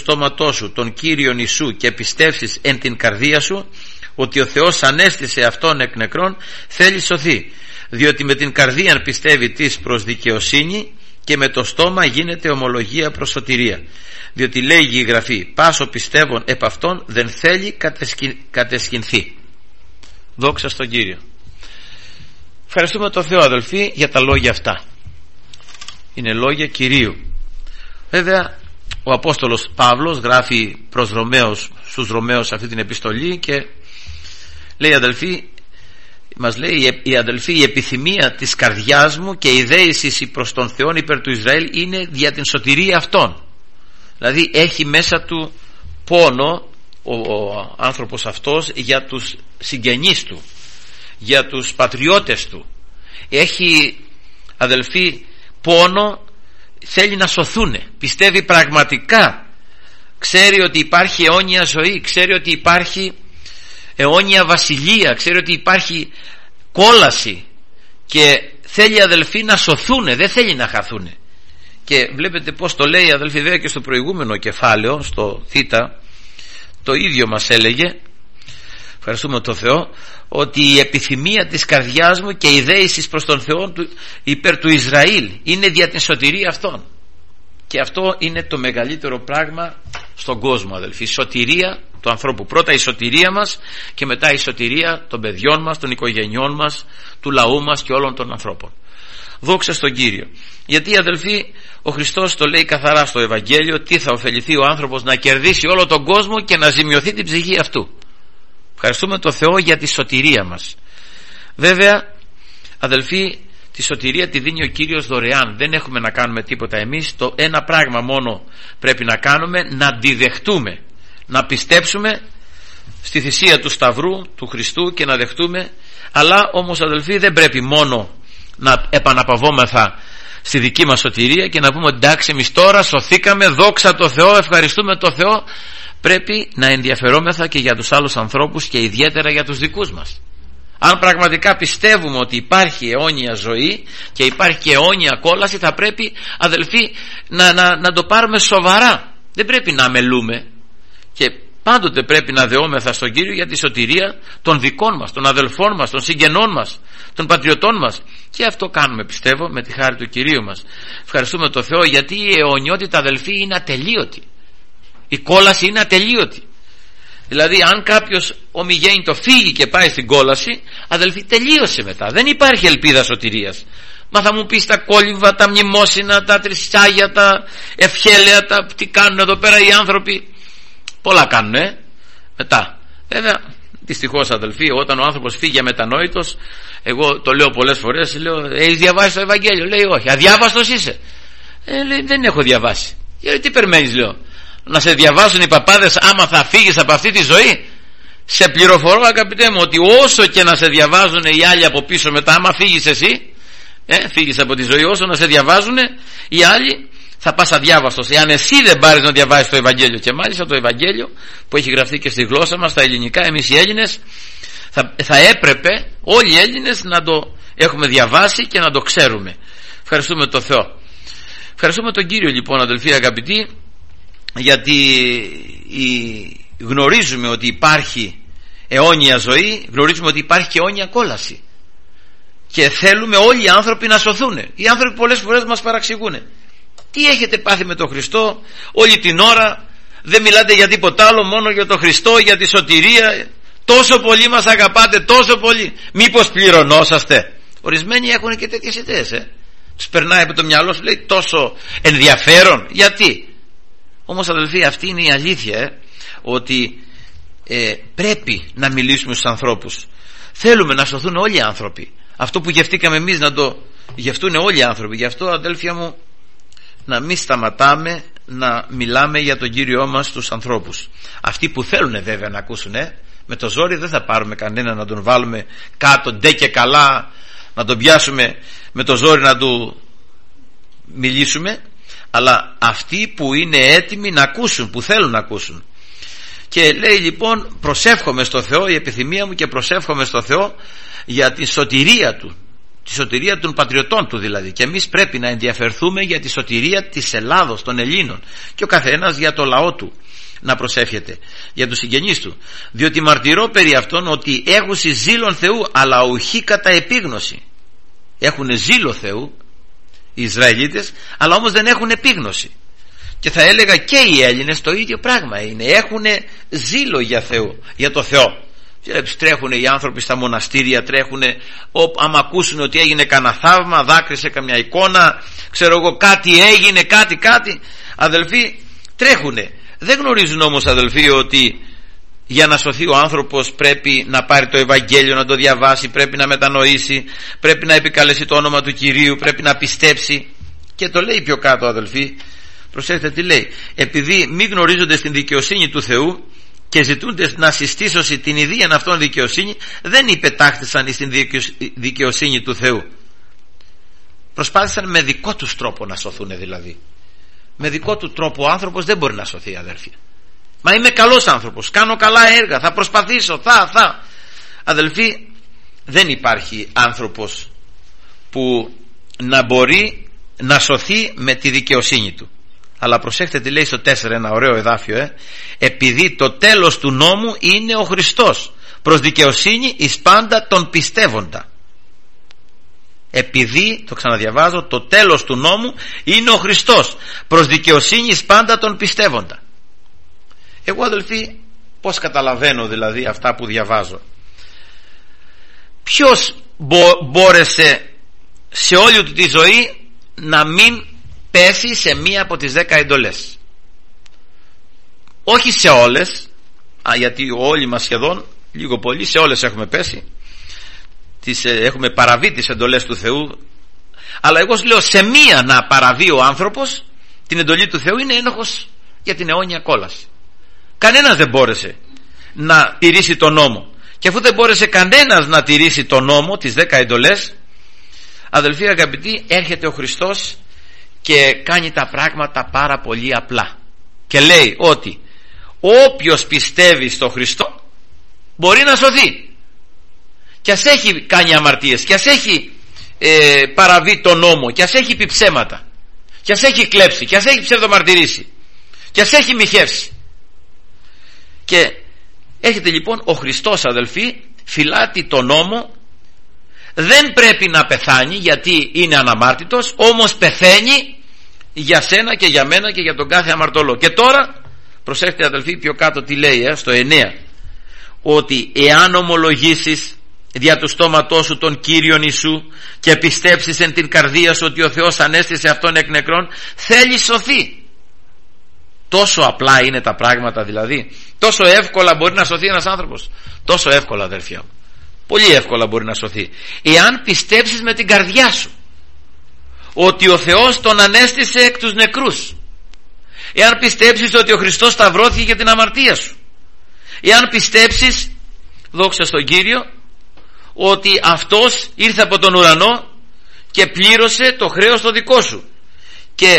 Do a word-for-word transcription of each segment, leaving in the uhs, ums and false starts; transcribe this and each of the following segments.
στόματός σου τον Κύριον Ιησού και πιστεύσεις εν την καρδία σου ότι ο Θεός ανέστησε αυτόν εκ νεκρών, θέλει σωθεί, διότι με την καρδία πιστεύει της προς δικαιοσύνη και με το στόμα γίνεται ομολογία προς σωτηρία, διότι λέγει η Γραφή, πάσο πιστεύων επ' αυτόν δεν θέλει κατεσκυ... κατεσκυνθεί. Δόξα στον Κύριο. Ευχαριστούμε τον Θεό, αδελφοί, για τα λόγια αυτά. Είναι λόγια Κυρίου. Βέβαια ο Απόστολος Παύλος γράφει προς Ρωμαίους, στους Ρωμαίους αυτή την επιστολή και λέει, αδελφοί, μας λέει, η αδελφή, η επιθυμία της καρδιάς μου και η δέησης προς τον Θεόν υπέρ του Ισραήλ είναι για την σωτηρία αυτών. Δηλαδή έχει μέσα του πόνο ο, ο άνθρωπος αυτός για τους συγγενείς του, για τους πατριώτες του. Έχει, αδελφοί, πόνο, θέλει να σωθούνε, πιστεύει πραγματικά, ξέρει ότι υπάρχει αιώνια ζωή, ξέρει ότι υπάρχει αιώνια βασιλεία, ξέρει ότι υπάρχει κόλαση και θέλει, αδελφοί, να σωθούνε, δεν θέλει να χαθούνε. Και βλέπετε πως το λέει, αδελφοί, βέβαια και στο προηγούμενο κεφάλαιο, στο Θήτα, το ίδιο μας έλεγε, ευχαριστούμε τον Θεό, ότι η επιθυμία της καρδιάς μου και η δέησης προς τον Θεό του, υπέρ του Ισραήλ είναι δια την σωτηρία αυτών. Και αυτό είναι το μεγαλύτερο πράγμα στον κόσμο, αδελφοί, η σωτηρία του ανθρώπου. Πρώτα η σωτηρία μας και μετά η σωτηρία των παιδιών μας, των οικογενειών μας, του λαού μας και όλων των ανθρώπων. Δόξα στον Κύριο. Γιατί, αδελφοί, ο Χριστός το λέει καθαρά στο Ευαγγέλιο, τι θα ωφεληθεί ο άνθρωπος να κερδίσει όλο τον κόσμο και να ζημιωθεί την ψυχή αυτού. Ευχαριστούμε τον Θεό για τη σωτηρία μας. Βέβαια, αδελφοί, τη σωτηρία τη δίνει ο Κύριος δωρεάν. Δεν έχουμε να κάνουμε τίποτα εμείς. Το ένα πράγμα μόνο πρέπει να κάνουμε, να τη δεχτούμε, να πιστέψουμε στη θυσία του Σταυρού του Χριστού και να δεχτούμε. Αλλά όμως, αδελφοί, δεν πρέπει μόνο να επαναπαυόμεθα στη δική μας σωτηρία και να πούμε εντάξει, εμείς τώρα σωθήκαμε, δόξα τω Θεώ, ευχαριστούμε το Θεό. Πρέπει να ενδιαφερόμεθα και για τους άλλους ανθρώπους και ιδιαίτερα για τους δικούς μας. Αν πραγματικά πιστεύουμε ότι υπάρχει αιώνια ζωή και υπάρχει και αιώνια κόλαση, θα πρέπει, αδελφοί, να, να, να το πάρουμε σοβαρά. Δεν πρέπει να αμελούμε και πάντοτε πρέπει να δεόμεθα στον Κύριο για τη σωτηρία των δικών μας, των αδελφών μας, των συγγενών μας, των πατριωτών μας. Και αυτό κάνουμε, πιστεύω, με τη χάρη του Κυρίου μας. Ευχαριστούμε τον Θεό, γιατί η αιωνιότητα, αδελφοί, είναι ατελείωτη. Η κόλαση είναι ατελείωτη. Δηλαδή αν κάποιος ομιγέννητο φύγει και πάει στην κόλαση, αδελφοί, τελείωσε μετά, δεν υπάρχει ελπίδα σωτηρίας. Μα θα μου πεις τα κόλυβα, τα μνημόσυνα, τα τρισάγια, τα ευχέλαια, τα... τι κάνουν εδώ πέρα οι άνθρωποι. Πολλά κάνουν, ε? Μετά βέβαια, δυστυχώς, αδελφοί, όταν ο άνθρωπος φύγει αμετανόητος, εγώ το λέω πολλές φορές, λέω, έχεις διαβάσει το Ευαγγέλιο? Λέει όχι. Αδιάβαστος είσαι? Ε, λέει, δεν έχω διαβάσει. Γιατί τι περιμένεις, λέω, να σε διαβάσουν οι παπάδες άμα θα φύγεις από αυτή τη ζωή? Σε πληροφορώ, αγαπητέ μου, ότι όσο και να σε διαβάζουν οι άλλοι από πίσω μετά, άμα φύγεις εσύ, ε, φύγεις από τη ζωή, όσο να σε διαβάζουν οι άλλοι, θα πας αδιάβαστος εάν εσύ δεν πάρεις να διαβάσεις το Ευαγγέλιο. Και μάλιστα το Ευαγγέλιο που έχει γραφτεί και στη γλώσσα μας, στα ελληνικά, εμείς οι Έλληνες θα, θα έπρεπε όλοι οι Έλληνες να το έχουμε διαβάσει και να το ξέρουμε. Ευχαριστούμε τον Θεό. Ευχαριστούμε τον Κύριο, λοιπόν, αδελφοί αγαπητοί, γιατί γνωρίζουμε ότι υπάρχει αιώνια ζωή, γνωρίζουμε ότι υπάρχει και αιώνια κόλαση και θέλουμε όλοι οι άνθρωποι να σωθούν. Οι άνθρωποι πολλές φορές μας παραξηγούν. Τι έχετε πάθει με τον Χριστό? Όλη την ώρα δεν μιλάτε για τίποτα άλλο, μόνο για τον Χριστό, για τη σωτηρία. Τόσο πολύ μας αγαπάτε, τόσο πολύ. Μήπως πληρωνόσαστε? Ορισμένοι έχουν και τέτοιες ιδέες, ε. Τους περνάει από το μυαλό σου, λέει, τόσο ενδιαφέρον. Γιατί? Όμως, αδελφοί, αυτή είναι η αλήθεια, ε, ότι ε, πρέπει να μιλήσουμε στους ανθρώπους. Θέλουμε να σωθούν όλοι οι άνθρωποι. Αυτό που γευτήκαμε εμείς να το γευτούν όλοι οι άνθρωποι. Γι' αυτό, αδέλφια μου, να μην σταματάμε να μιλάμε για τον Κύριό μας στους ανθρώπους. Αυτοί που θέλουν βέβαια να ακούσουν, ε, με το ζόρι δεν θα πάρουμε κανένα να τον βάλουμε κάτω ντε και καλά, να τον πιάσουμε με το ζόρι να του μιλήσουμε, αλλά αυτοί που είναι έτοιμοι να ακούσουν, που θέλουν να ακούσουν. Και λέει, λοιπόν, προσεύχομαι στο Θεό, η επιθυμία μου, και προσεύχομαι στο Θεό για τη σωτηρία του τη σωτηρία των πατριωτών του δηλαδή. Και εμείς πρέπει να ενδιαφερθούμε για τη σωτηρία της Ελλάδος, των Ελλήνων, και ο καθένας για το λαό του να προσεύχεται, για τους συγγενείς του, διότι μαρτυρώ περί αυτών ότι έχουσι ζήλον Θεού, αλλά ουχή κατά επίγνωση. Έχουν ζήλο Θεού οι Ισραηλίτες, αλλά όμως δεν έχουν επίγνωση. Και θα έλεγα και οι Έλληνες το ίδιο πράγμα είναι, έχουν ζήλο για Θεό, για το Θεό. Τρέχουν οι άνθρωποι στα μοναστήρια, τρέχουν, άμα ακούσουν ότι έγινε κανένα θαύμα, δάκρυσε καμιά εικόνα, ξέρω εγώ, κάτι έγινε, κάτι κάτι, αδελφοί, τρέχουνε. Δεν γνωρίζουν όμως, αδελφοί, ότι για να σωθεί ο άνθρωπος πρέπει να πάρει το Ευαγγέλιο, να το διαβάσει, πρέπει να μετανοήσει, πρέπει να επικαλέσει το όνομα του Κυρίου, πρέπει να πιστέψει. Και το λέει πιο κάτω, αδελφοί, προσέξτε τι λέει: επειδή μη γνωρίζονται στην δικαιοσύνη του Θεού και ζητούνται να συστήσωση την ιδίαν αυτόν δικαιοσύνη, δεν υπετάχθησαν στην δικαιοσύνη του Θεού. Προσπάθησαν με δικό τους τρόπο να σωθούν δηλαδή. Με δικό του τρόπο ο άνθρωπος δεν μπορεί να σωθεί, αδέλφια. Μα είμαι καλός άνθρωπος, κάνω καλά έργα, θα προσπαθήσω, θα, θα. Αδελφοί, δεν υπάρχει άνθρωπος που να μπορεί να σωθεί με τη δικαιοσύνη του. Αλλά προσέξτε τι λέει στο τέσσερα, ένα ωραίο εδάφιο, ε? επειδή το τέλος του νόμου είναι ο Χριστός, προς δικαιοσύνη εις πάντα τον πιστεύοντα. Επειδή, το ξαναδιαβάζω, το τέλος του νόμου είναι ο Χριστός, προς δικαιοσύνη εις πάντα τον πιστεύοντα. Εγώ, αδελφοί, πως καταλαβαίνω δηλαδή αυτά που διαβάζω? Ποιος μπο, μπόρεσε σε όλη του τη ζωή να μην πέσει σε μία από τις δέκα εντολές? Όχι σε όλες, α, γιατί όλοι μας σχεδόν, λίγο πολύ, σε όλες έχουμε πέσει, τις, έχουμε παραβεί τις εντολές του Θεού, αλλά εγώ λέω σε μία να παραβεί ο άνθρωπος την εντολή του Θεού, είναι ένοχος για την αιώνια κόλαση. Κανένας δεν μπόρεσε να τηρήσει τον νόμο, και αφού δεν μπόρεσε κανένας να τηρήσει τον νόμο, τις δέκα εντολές, αδελφοί αγαπητοί, έρχεται ο Χριστός και κάνει τα πράγματα πάρα πολύ απλά και λέει ότι όποιος πιστεύει στο Χριστό μπορεί να σωθεί, και ας έχει κάνει αμαρτίες, και ας έχει ε, παραβεί τον νόμο, και ας έχει πει ψέματα, και ας έχει κλέψει, και ας έχει ψευδομαρτυρήσει, και ας έχει μοιχεύσει. Και έρχεται λοιπόν ο Χριστός, αδελφοί, φυλάτει τον νόμο, δεν πρέπει να πεθάνει γιατί είναι αναμάρτητος, όμως πεθαίνει για σένα και για μένα και για τον κάθε αμαρτωλό. Και τώρα προσέξτε, αδελφοί, πιο κάτω τι λέει, ε, στο εννέα, ότι εάν ομολογήσεις δια του στόματός σου τον Κύριον Ιησού και πιστέψεις εν την καρδία σου ότι ο Θεός ανέστησε αυτόν εκ νεκρών, θέλει σωθεί. Τόσο απλά είναι τα πράγματα δηλαδή, τόσο εύκολα μπορεί να σωθεί ένας άνθρωπος, τόσο εύκολα, αδελφιά μου, πολύ εύκολα μπορεί να σωθεί, εάν πιστέψεις με την καρδιά σου ότι ο Θεός τον ανέστησε εκ τους νεκρούς, εάν πιστέψεις ότι ο Χριστός σταυρώθηκε για την αμαρτία σου, εάν πιστέψεις, δόξα στον Κύριο, ότι αυτός ήρθε από τον ουρανό και πλήρωσε το χρέος το δικό σου, και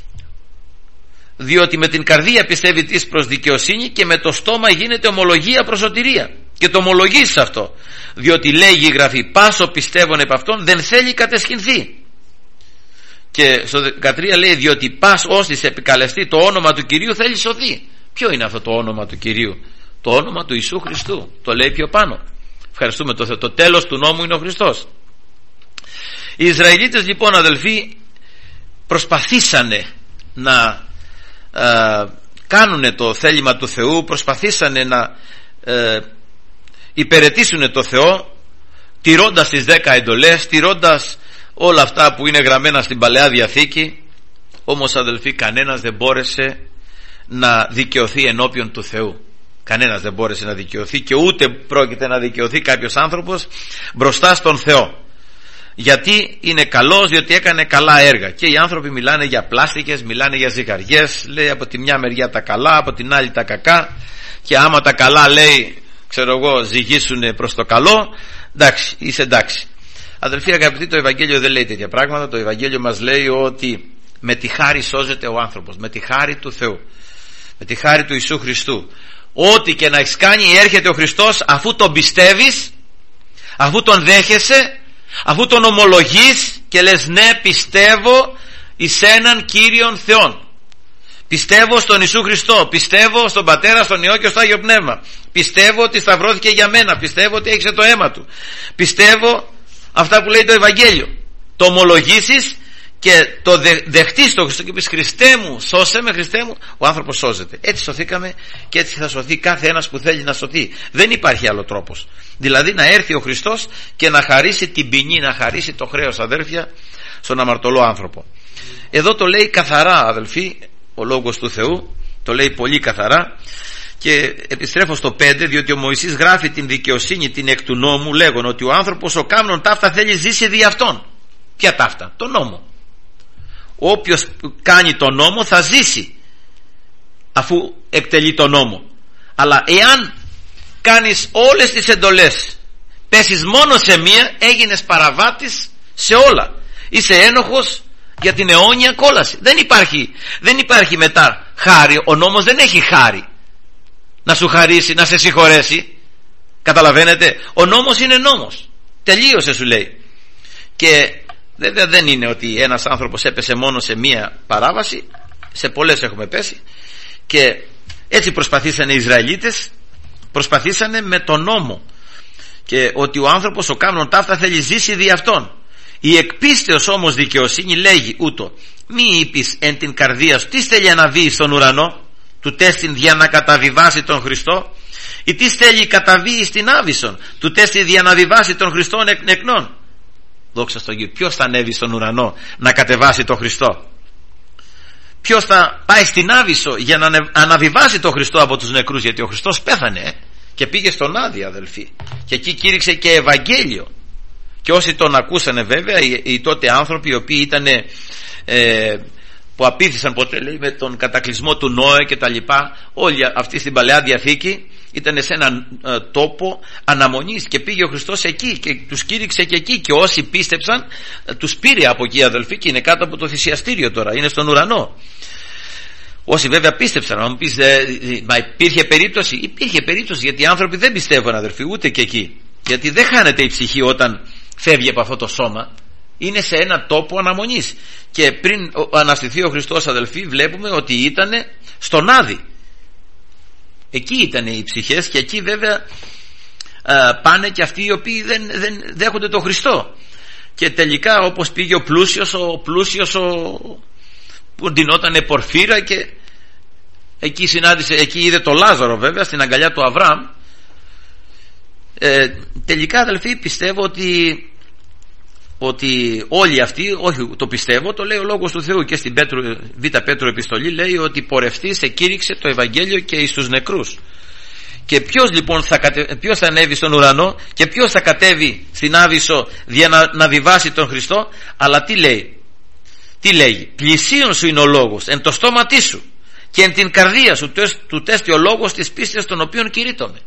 διότι με την καρδία πιστεύει της προς δικαιοσύνη και με το στόμα γίνεται ομολογία προς σωτηρία, και το ομολογείς αυτό, διότι λέγει η Γραφή πάσο πιστεύων επ' αυτόν δεν θέλει κατεσχυνθεί. Και στο δεκατρία λέει διότι πας όσης επικαλεστεί το όνομα του Κυρίου θέλει σωθεί. Ποιο είναι αυτό το όνομα του Κυρίου? Το όνομα του Ιησού Χριστού, το λέει πιο πάνω. Ευχαριστούμε το Θεό. Το τέλος του νόμου είναι ο Χριστός. Οι Ισραηλίτες λοιπόν, αδελφοί, προσπαθήσανε να ε, κάνουν το θέλημα του Θεού, προσπαθήσανε να ε, υπηρετήσουν το Θεό, τηρώντας τις δέκα εντολές, τηρώντας όλα αυτά που είναι γραμμένα στην Παλαιά Διαθήκη. Όμως, αδελφοί, κανένας δεν μπόρεσε να δικαιωθεί ενώπιον του Θεού. Κανένας δεν μπόρεσε να δικαιωθεί, και ούτε πρόκειται να δικαιωθεί κάποιος άνθρωπος μπροστά στον Θεό. Γιατί είναι καλός, διότι έκανε καλά έργα. Και οι άνθρωποι μιλάνε για πλάστικες, μιλάνε για ζυγαριές, λέει από τη μια μεριά τα καλά, από την άλλη τα κακά, και άμα τα καλά, λέει, ξέρω εγώ, ζυγίσουν προς το καλό, εντάξει, είσαι εντάξει. Αδελφοί αγαπητοί, το Ευαγγέλιο δεν λέει τέτοια πράγματα. Το Ευαγγέλιο μας λέει ότι με τη χάρη σώζεται ο άνθρωπος, με τη χάρη του Θεού, με τη χάρη του Ιησού Χριστού. Ό,τι και να έχεις κάνει, έρχεται ο Χριστός, αφού τον πιστεύεις, αφού τον δέχεσαι, Αφού τον ομολογείς και λες ναι, πιστεύω εις έναν Κύριον Θεόν, πιστεύω στον Ιησού Χριστό, πιστεύω στον Πατέρα, στον Υιό και στο Άγιο Πνεύμα, πιστεύω ότι σταυρώθηκε για μένα, πιστεύω ότι έχισε το αίμα του, πιστεύω αυτά που λέει το Ευαγγέλιο, το ομολογήσεις και το δε, δεχτείς το Χριστό και πεις Χριστέ μου σώσε με, Χριστέ μου, ο άνθρωπος σώζεται. Έτσι σωθήκαμε και έτσι θα σωθεί κάθε ένας που θέλει να σωθεί. Δεν υπάρχει άλλο τρόπος, δηλαδή να έρθει ο Χριστός και να χαρίσει την ποινή, να χαρίσει το χρέος, αδέρφια, στον αμαρτωλό άνθρωπο. Εδώ το λέει καθαρά, αδελφοί, ο Λόγος του Θεού το λέει πολύ καθαρά. Και επιστρέφω στο πέντε, διότι ο Μωυσής γράφει την δικαιοσύνη την εκ του νόμου, λέγον ότι ο άνθρωπος ο κάμνων ταύτα θέλει ζήσει δι' αυτόν. Ποια ταύτα? Το νόμο. Όποιος κάνει το νόμο θα ζήσει αφού εκτελεί το νόμο. Αλλά εάν κάνεις όλες τις εντολές, πέσεις μόνο σε μία, έγινες παραβάτης σε όλα, είσαι ένοχος για την αιώνια κόλαση. Δεν υπάρχει, δεν υπάρχει μετά χάρη. Ο νόμος δεν έχει χάρη να σου χαρίσει, να σε συγχωρέσει. Καταλαβαίνετε, ο νόμος είναι νόμος, τελείωσε, σου λέει. Και βέβαια δεν είναι ότι ένας άνθρωπος έπεσε μόνο σε μία παράβαση, σε πολλές έχουμε πέσει. Και έτσι προσπαθήσανε οι Ισραηλίτες, προσπαθήσανε με τον νόμο, και ότι ο άνθρωπος ο κάμνων ταύτα θέλει ζήσει δι' αυτόν. Η εκπίστεως όμως δικαιοσύνη λέγει ούτω, μη είπεις εν την καρδία σου τι θέλει να βγει στον ουρανό, του τέστην για να καταβιβάσει τον Χριστό, ή τι θέλει καταβεί στην Άβυσσον, του τέστην για να διβάσει τον Χριστόν εκ νεκρών. Δόξα στον Κύριο. Ποιος θα ανέβει στον ουρανό να κατεβάσει τον Χριστό? Ποιος θα πάει στην Άβυσσο για να αναβιβάσει τον Χριστό από τους νεκρούς? Γιατί ο Χριστός πέθανε ε, και πήγε στον Άδη, αδελφοί, και εκεί κήρυξε και Ευαγγέλιο. Και όσοι τον ακούσανε, βέβαια, οι, οι τότε άνθρωποι οι οποίοι ήταν ε, που απήθησαν ποτέ, λέει, με τον κατακλυσμό του Νόε και τα λοιπά, όλοι αυτοί στην Παλαιά Διαθήκη ήταν σε έναν ε, τόπο αναμονής, και πήγε ο Χριστός εκεί και τους κήρυξε και εκεί, και όσοι πίστεψαν ε, τους πήρε από εκεί, αδελφοί, και είναι κάτω από το θυσιαστήριο τώρα, είναι στον ουρανό. Όσοι βέβαια πίστεψαν. Αν μου πεις ε, μα υπήρχε περίπτωση? Υπήρχε περίπτωση, γιατί οι άνθρωποι δεν πιστεύουν, αδελφοί, ούτε και εκεί, γιατί δεν χάνεται η ψυχή όταν φεύγει από αυτό το σώμα, είναι σε ένα τόπο αναμονής. Και πριν αναστηθεί ο Χριστός, αδελφοί, βλέπουμε ότι ήταν στον Άδη. Εκεί ήταν οι ψυχές, και εκεί βέβαια α, πάνε και αυτοί οι οποίοι δεν, δεν δέχονται τον Χριστό. Και τελικά, όπως πήγε ο πλούσιος, ο πλούσιος ο, που ντυνότανε πορφύρα, και εκεί συνάντησε, εκεί είδε το Λάζαρο, βέβαια, στην αγκαλιά του Αβραάμ. Ε, τελικά, αδελφοί, πιστεύω ότι ότι όλοι αυτοί, όχι το πιστεύω, το λέει ο Λόγος του Θεού και στην Πέτρου, Β' Πέτρου επιστολή λέει ότι πορευτής εκήρυξε το Ευαγγέλιο και εις τους νεκρούς. Και ποιος λοιπόν θα, κατε... ποιος θα ανέβει στον ουρανό και ποιος θα κατέβει στην Άβυσσο για να, να διβάσει τον Χριστό? Αλλά τι λέει? Τι λέει? Πλησίον σου είναι ο λόγος εν το στόματί σου και εν την καρδία σου του τέστη ο λόγος της πίστης των οποίων κηρύττομαι.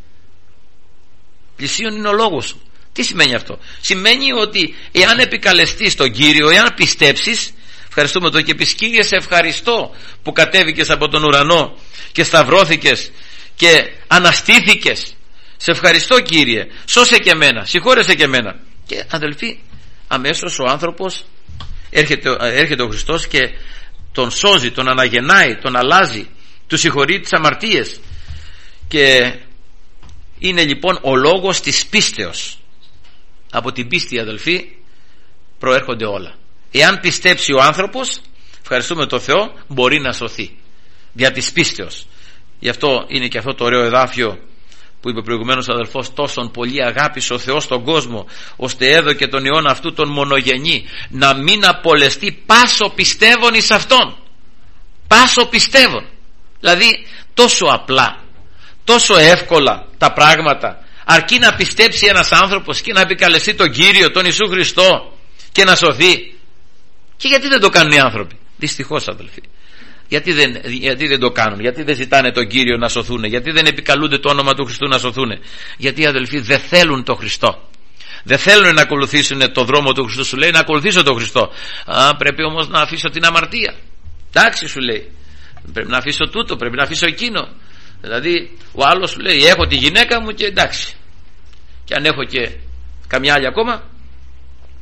Πλησίον είναι ο λόγος σου. Τι σημαίνει αυτό? Σημαίνει ότι εάν επικαλεστείς τον Κύριο, εάν πιστέψεις, ευχαριστούμε τον και πεις Κύριε, σε ευχαριστώ που κατέβηκες από τον ουρανό και σταυρώθηκες και αναστήθηκες, σε ευχαριστώ Κύριε, σώσε και εμένα, συγχώρεσε και εμένα. Και αδελφοί, αμέσως ο άνθρωπος έρχεται, έρχεται ο Χριστός και τον σώζει, τον αναγεννάει, τον αλλάζει, του συγχωρεί τις αμαρτίες. Και είναι λοιπόν ο λόγος της πίστεως. Από την πίστη, αδελφοί, προέρχονται όλα. Εάν πιστέψει ο άνθρωπος, ευχαριστούμε τον Θεό, μπορεί να σωθεί δια της πίστεως. Γι' αυτό είναι και αυτό το ωραίο εδάφιο που είπε προηγουμένως ο αδελφός, τόσον πολύ αγάπησε ο Θεός τον κόσμο, ώστε έδωκε τον Υιόν αυτού τον μονογενή, να μην απολεστεί πάσο πιστεύων εις αυτόν. Πάσο πιστεύων. Δηλαδή τόσο απλά, τόσο εύκολα τα πράγματα, αρκεί να πιστέψει ένας άνθρωπος και να επικαλεστεί τον Κύριο, τον Ιησού Χριστό, και να σωθεί. Και γιατί δεν το κάνουν οι άνθρωποι? Δυστυχώς, αδελφοί. Γιατί δεν, γιατί δεν το κάνουν? Γιατί δεν ζητάνε τον Κύριο να σωθούν? Γιατί δεν επικαλούνται το όνομα του Χριστού να σωθούν? Γιατί, αδελφοί, δεν θέλουν τον Χριστό. Δεν θέλουν να ακολουθήσουν το δρόμο του Χριστού. Σου λέει να ακολουθήσω τον Χριστό. Α, πρέπει όμως να αφήσω την αμαρτία. Εντάξει, σου λέει. Πρέπει να αφήσω τούτο, πρέπει να αφήσω εκείνο. Δηλαδή ο άλλος σου λέει έχω τη γυναίκα μου και εντάξει, και αν έχω και καμιά άλλη ακόμα,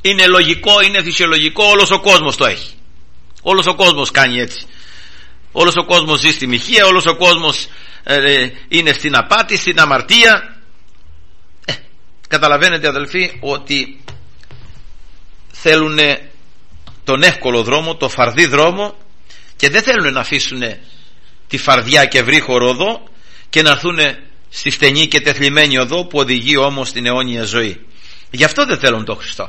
είναι λογικό, είναι φυσιολογικό, όλος ο κόσμος το έχει. Όλος ο κόσμος κάνει έτσι. Όλος ο κόσμος ζει στη μοιχεία, όλος ο κόσμος ε, είναι στην απάτη, στην αμαρτία. ε, Καταλαβαίνετε αδελφοί ότι θέλουν τον εύκολο δρόμο, το φαρδί δρόμο, και δεν θέλουν να αφήσουν τη φαρδιά και βρύχωρο οδό και να έρθουν στη στενή και τεθλιμμένη οδό που οδηγεί όμως στην αιώνια ζωή. Γι' αυτό δεν θέλουν τον Χριστό.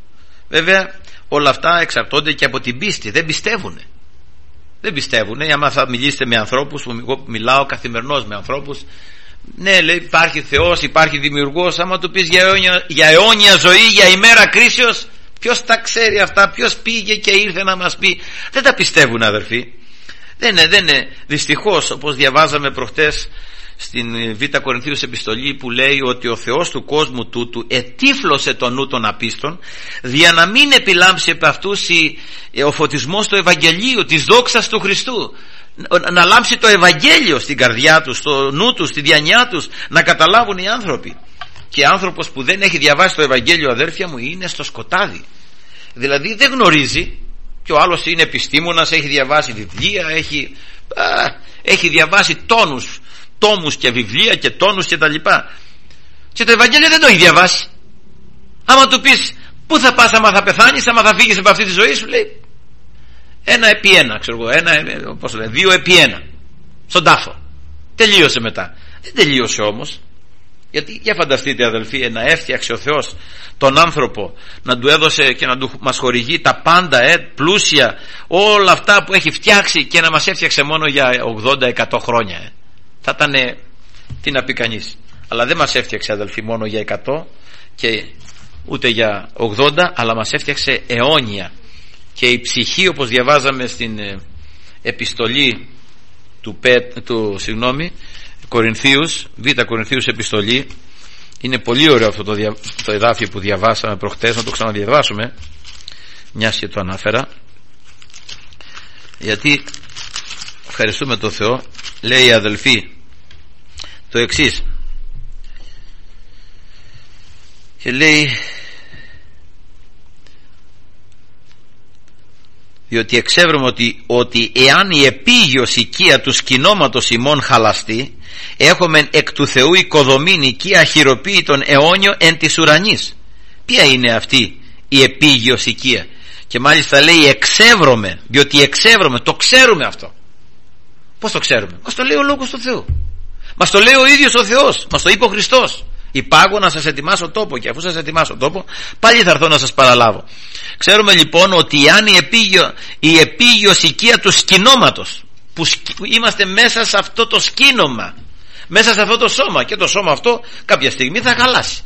Βέβαια όλα αυτά εξαρτώνται και από την πίστη. Δεν πιστεύουν. Δεν πιστεύουν. Άμα θα μιλήσετε με ανθρώπους, που εγώ μιλάω καθημερινώς με ανθρώπους, ναι, λέει, υπάρχει Θεός, υπάρχει Δημιουργός. Άμα του πεις για αιώνια, για αιώνια ζωή, για ημέρα κρίσεως, ποιος τα ξέρει αυτά, ποιος πήγε και ήρθε να μας πει? Δεν τα πιστεύουν αδερφοί. Δεν είναι, δεν είναι. Δυστυχώς, όπως διαβάζαμε προχτές στην Β' Κορινθίους επιστολή, που λέει ότι ο Θεός του κόσμου τούτου ετύφλωσε το νου των απίστων, δια να μην επιλάμψει επ' αυτούς ο φωτισμός του Ευαγγελίου, της δόξας του Χριστού. Να λάμψει το Ευαγγέλιο στην καρδιά τους, στο νου τους, στη διανοιά τους, να καταλάβουν οι άνθρωποι. Και άνθρωπος που δεν έχει διαβάσει το Ευαγγέλιο, αδέρφια μου, είναι στο σκοτάδι. Δηλαδή δεν γνωρίζει. Και ο άλλος είναι επιστήμονας, έχει διαβάσει βιβλία, έχει, α, έχει διαβάσει τόνους, τόμους και βιβλία και τόνους και τα λοιπά. Και το Ευαγγέλιο δεν το έχει διαβάσει. Άμα του πεις πού θα πας άμα θα πεθάνεις, άμα θα φύγεις από αυτή τη ζωή, σου λέει ένα επί ένα, ξέρω εγώ, ένα, πώς λέει, δύο επί ένα, στον τάφο. Τελείωσε μετά. Δεν τελείωσε όμως. Γιατί για φανταστείτε αδελφοί, να έφτιαξε ο Θεός τον άνθρωπο, να του έδωσε και να του μας χορηγεί τα πάντα, ε, πλούσια, όλα αυτά που έχει φτιάξει, και να μας έφτιαξε μόνο για ογδόντα εκατό χρόνια. Ε. Θα ήταν, ε, τι να πει κανείς. Αλλά δεν μας έφτιαξε αδελφοί μόνο για εκατό και ούτε για ογδόντα, αλλά μας έφτιαξε αιώνια. Και η ψυχή, όπως διαβάζαμε στην ε, επιστολή του, Πε, του συγγνώμη, Κορινθίους, Β' Κορινθίους επιστολή, είναι πολύ ωραίο αυτό το, δια, το εδάφιο που διαβάσαμε προχτές, να το ξαναδιαβάσουμε μιας και το ανάφερα, γιατί ευχαριστούμε τον Θεό. Λέει η αδελφή το εξής, και λέει, διότι εξεύρουμε ότι, ότι εάν η επίγειος οικία του σκηνώματος ημών χαλαστεί, έχουμε εκ του Θεού οικοδομήν οικία χειροποίητον αιώνιο εν της ουρανής. Ποια είναι αυτή η επίγειος οικία? Και μάλιστα λέει εξεύρωμε, διότι εξεύρωμε, το ξέρουμε αυτό. Πώς το ξέρουμε? Μας το λέει ο Λόγος του Θεού, μας το λέει ο ίδιος ο Θεός, μας το είπε ο Χριστός. Υπάγω να σας ετοιμάσω τόπο, και αφού σας ετοιμάσω τόπο, πάλι θα έρθω να σας παραλάβω. Ξέρουμε λοιπόν ότι αν η, επίγειο, η επίγειος οικία του σκηνώματος, που είμαστε μέσα σε αυτό το σκήνομα, μέσα σε αυτό το σώμα, και το σώμα αυτό κάποια στιγμή θα χαλάσει.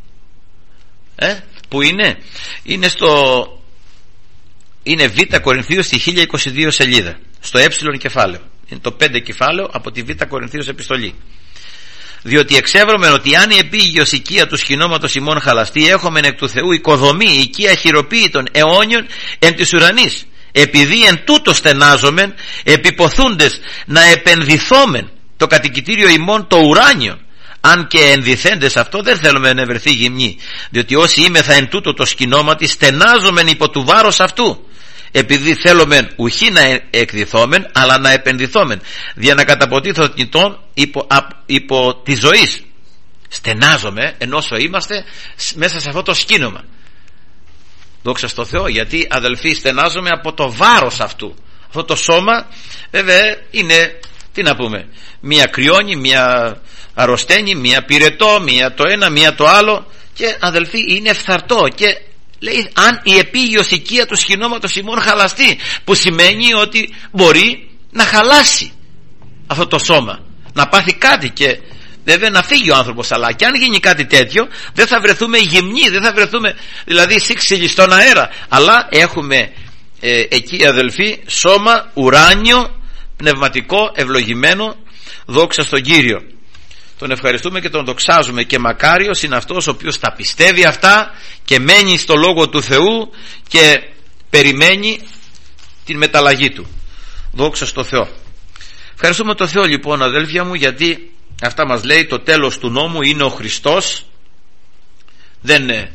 ε, Που είναι? Είναι στο είναι Β' Κορινθίους στη χίλια είκοσι δύο σελίδα, στο ε κεφάλαιο. Είναι το πέντε κεφάλαιο από τη Β' Κορινθίους επιστολή. Διότι εξεύρωμεν ότι αν η επίγειος οικία του σκηνώματος ημών χαλαστεί, έχουμε εκ του Θεού οικοδομή οικία χειροποίητων αιώνιων εν της ουρανής. Επειδή εν τούτο στενάζομεν, επιποθούντες να επενδυθόμεν το κατοικητήριο ημών το ουράνιο. Αν και ενδυθέντες αυτό, δεν θέλουμε να ευρεθεί γυμνή, διότι όσοι είμεθα εν τούτο το σκηνώματι, στενάζομεν υπό του βάρος αυτού. Επειδή θέλουμε ουχή να εκδηθόμεν, αλλά να επενδυθόμεν, δια να καταποτίθωτον υπό, υπό τη ζωή. Στενάζομαι ενώ είμαστε μέσα σε αυτό το σκήνομα. Δόξα στο Θεό, γιατί αδελφοί, στενάζομαι από το βάρος αυτού. Αυτό το σώμα βέβαια είναι, τι να πούμε, μία κρυώνει, μία αρρωσταίνει, μία πυρετό, μία το ένα, μία το άλλο, και αδελφοί είναι φθαρτό. Και λέει αν η επίγειος οικία του σκηνώματος ημών χαλαστεί, που σημαίνει ότι μπορεί να χαλάσει αυτό το σώμα, να πάθει κάτι, και βέβαια να φύγει ο άνθρωπος. Αλλά και αν γίνει κάτι τέτοιο, δεν θα βρεθούμε γυμνοί, δεν θα βρεθούμε δηλαδή σύξυλοι στον αέρα, αλλά έχουμε ε, εκεί αδελφοί σώμα ουράνιο, πνευματικό, ευλογημένο. Δόξα στον Κύριο. Τον ευχαριστούμε και τον δοξάζουμε, και μακάριος είναι αυτός ο οποίος τα πιστεύει αυτά και μένει στο Λόγο του Θεού και περιμένει την μεταλλαγή του. Δόξα στο Θεό. Ευχαριστούμε τον Θεό λοιπόν αδέλφια μου, γιατί αυτά μας λέει, το τέλος του νόμου είναι ο Χριστός. Δεν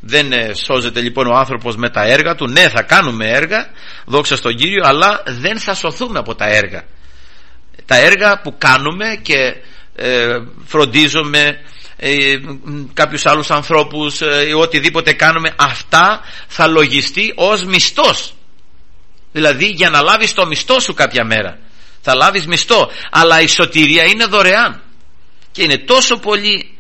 Δεν σώζεται λοιπόν ο άνθρωπος με τα έργα του. Ναι, θα κάνουμε έργα, δόξα στον Κύριο, αλλά δεν θα σωθούμε από τα έργα. Τα έργα που κάνουμε και ε, φροντίζουμε ε, κάποιους άλλους ανθρώπους, ε, οτιδήποτε κάνουμε, αυτά θα λογιστεί ως μισθός. Δηλαδή για να λάβεις το μισθό σου κάποια μέρα θα λάβεις μισθό, αλλά η σωτηρία είναι δωρεάν και είναι τόσο πολύ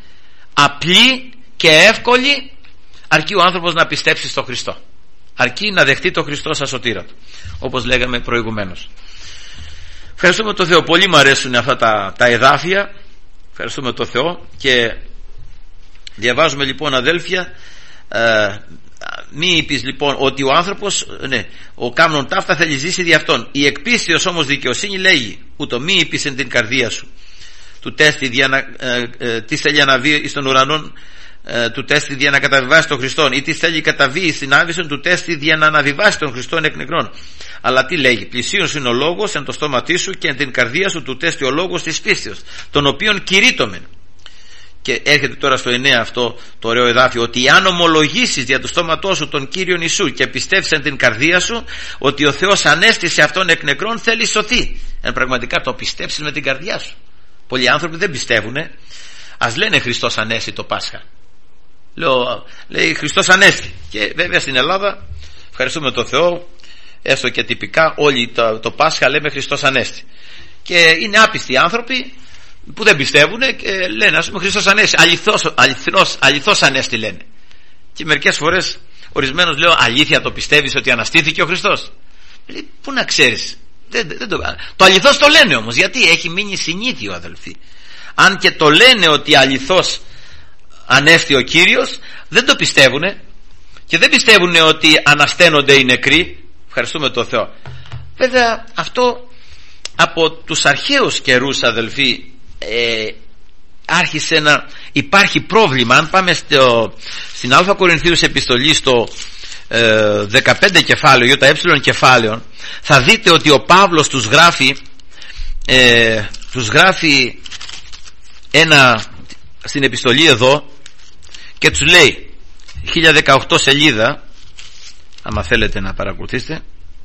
απλή και εύκολη, αρκεί ο άνθρωπος να πιστέψει στο Χριστό, αρκεί να δεχτεί το Χριστό σαν σωτήρα του, όπως λέγαμε προηγουμένως. Ευχαριστούμε τον Θεό, πολύ μου αρέσουν αυτά τα, τα εδάφια. Ευχαριστούμε τον Θεό. Και διαβάζουμε λοιπόν, αδέλφια, ε, μη είπεις λοιπόν ότι ο άνθρωπος, ναι, ο κάμνον ταύτα θέλει ζήσει δι' αυτόν. Η εκπίστεως όμως δικαιοσύνη λέγει, ούτω μη είπεις εν την καρδία σου του τέστη δια να, ε, ε, τι θέλει αναβεί στον ουρανόν, ε, του τέστη δια να καταβιβάσει τον Χριστόν, ή τι θέλει καταβεί στην άβυσον του τέστη δια να αναβιβάσει τον Χριστόν εκ νεκρών. Αλλά τι λέγει, πλησίως είναι ο λόγος εν το στόματί σου και εν την καρδία σου του τέστη ο λόγος της πίστεως, τον οποίον κηρύττομεν. Και έρχεται τώρα στο εννέα αυτό το ωραίο εδάφιο, ότι αν ομολογήσεις δια του στόματός σου τον Κύριον Ιησού και πιστεύεις εν την καρδία σου ότι ο Θεός ανέστησε αυτόν εκ νεκρών, θέλει σωθεί. Εν πραγματικά το πιστέψεις με την καρδιά σου. Πολλοί άνθρωποι δεν πιστεύουνε. Ας λένε Χριστός ανέστη το Πάσχα. Λέω, λέει Χριστός ανέστη. Και βέβαια στην Ελλάδα, ευχαριστούμε τον Θεό, έστω και τυπικά όλοι το, το Πάσχα λέμε Χριστός ανέστη. Και είναι άπιστοι άνθρωποι που δεν πιστεύουν και λένε, ας πούμε, Χριστός ανέστη, αληθώς, αληθώς, αληθώς ανέστη λένε. Και μερικές φορές ορισμένος λέω, αλήθεια το πιστεύεις ότι αναστήθηκε ο Χριστός? Λέει, πού να ξέρεις? Δεν, δεν το, το αληθώς το λένε όμως, γιατί έχει μείνει συνήθιο, αδελφοί. Αν και το λένε ότι αληθώς ανέστη ο Κύριος, δεν το πιστεύουνε και δεν πιστεύουνε ότι ανασταίνονται οι νεκροί. Ευχαριστούμε τον Θεό. Βέβαια αυτό από τους αρχαίους καιρούς, αδελφοί, ε, άρχισε να υπάρχει πρόβλημα. Αν πάμε στο, στην Α Κορινθίους επιστολή στο ε, δεκαπέντε κεφάλαιο, ή τα ε κεφάλαιων, θα δείτε ότι ο Παύλος τους γράφει ε, τους γράφει ένα στην επιστολή εδώ και τους λέει, χίλια δεκαοκτώ σελίδα, άμα θέλετε να παρακολουθήσετε,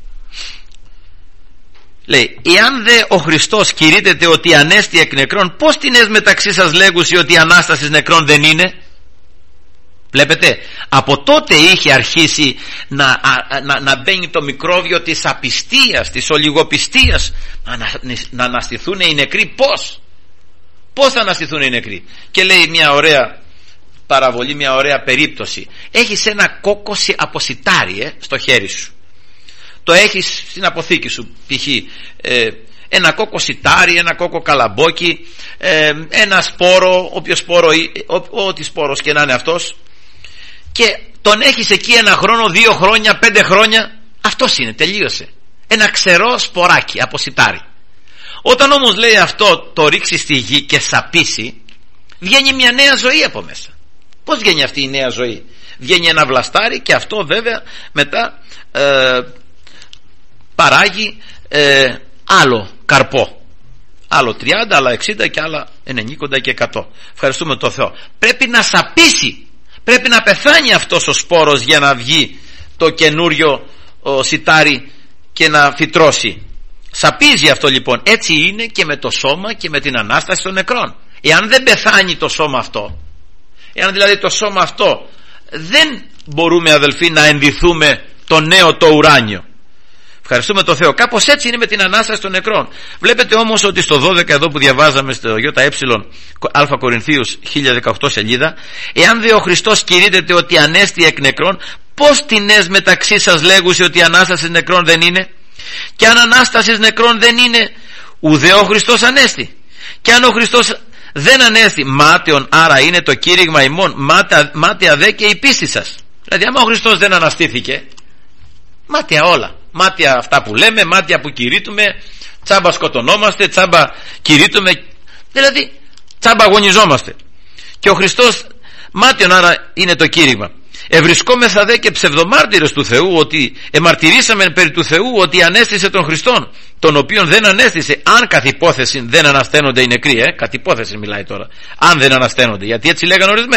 λέει, εάν δε ο Χριστός κηρύττεται ότι ανέστη εκ νεκρών, πως την ες μεταξύ σας λέγουσι ότι η Ανάστασης νεκρών δεν είναι? Βλέπετε, από τότε είχε αρχίσει να, να, να μπαίνει το μικρόβιο της απιστίας, της ολιγοπιστίας, να, να αναστηθούν οι νεκροί. Πως Πως θα αναστηθούν οι νεκροί? Και λέει μια ωραία παραβολή, μια ωραία περίπτωση. Έχεις ένα κόκκο από σιτάρι ε, στο χέρι σου, το έχεις στην αποθήκη σου, π.χ. Ε, ένα κόκκο σιτάρι, ένα κόκκο καλαμπόκι, ε, ένα σπόρο, όποιο σπόρο, ό,τι σπόρος και να είναι αυτός, και τον έχεις εκεί ένα χρόνο, δύο χρόνια, πέντε χρόνια. Αυτός είναι, τελείωσε. Ένα ξερό σποράκι από σιτάρι. Όταν όμως λέει αυτό, το ρίξει στη γη και σαπίσει, βγαίνει μια νέα ζωή από μέσα. Πώς βγαίνει αυτή η νέα ζωή? Βγαίνει ένα βλαστάρι και αυτό βέβαια μετά ε, παράγει ε, άλλο καρπό, άλλο τριάντα, άλλα εξήντα και άλλα ενενήντα και εκατό. Ευχαριστούμε τον Θεό. Πρέπει να σαπίσει, πρέπει να πεθάνει αυτός ο σπόρος για να βγει το καινούριο ο, σιτάρι και να φυτρώσει. Σαπίζει αυτό λοιπόν. Έτσι είναι και με το σώμα και με την Ανάσταση των νεκρών. Εάν δεν πεθάνει το σώμα αυτό, εάν δηλαδή το σώμα αυτό, δεν μπορούμε, αδελφοί, να ενδυθούμε το νέο το ουράνιο. Ευχαριστούμε τον Θεό. Κάπως έτσι είναι με την Ανάσταση των νεκρών. Βλέπετε όμως ότι στο δώδεκα εδώ που διαβάζαμε στο ΙΕ Α Κορινθίους χίλια δεκαοκτώ σελίδα, εάν δε ο Χριστός κηρύττεται ότι ανέστη εκ νεκρών, πως την ες μεταξύ σας λέγουσι ότι η Ανάσταση νεκρών δεν είναι? Και αν Ανάσταση νεκρών δεν είναι, ουδέ ο Χριστός ανέστη. Και αν ο Χριστός δεν ανέστη, μάταιον άρα είναι το κήρυγμα ημών, μάταια, μάταια δε και η πίστη σας. Δηλαδή άμα ο Χριστός δεν αναστήθηκε, μάταια όλα. Μάταια αυτά που λέμε, μάταια που κηρύττουμε, τσάμπα σκοτωνόμαστε, τσάμπα κηρύττουμε, δηλαδή τσάμπα αγωνιζόμαστε. Και ο Χριστός μάταιον άρα είναι το κήρυγμα. Ευρισκόμεθα δε και ψευδομάρτυρες του Θεού, ότι εμαρτυρήσαμε περί του Θεού ότι ανέστησε τον Χριστόν, τον οποίον δεν ανέστησε, αν καθ' υπόθεση δεν ανασταίνονται οι νεκροί. ε, Καθ' υπόθεση μιλάει τώρα, αν δεν ανασταίνονται, γιατί έτσι λέγανε ορισμένοι.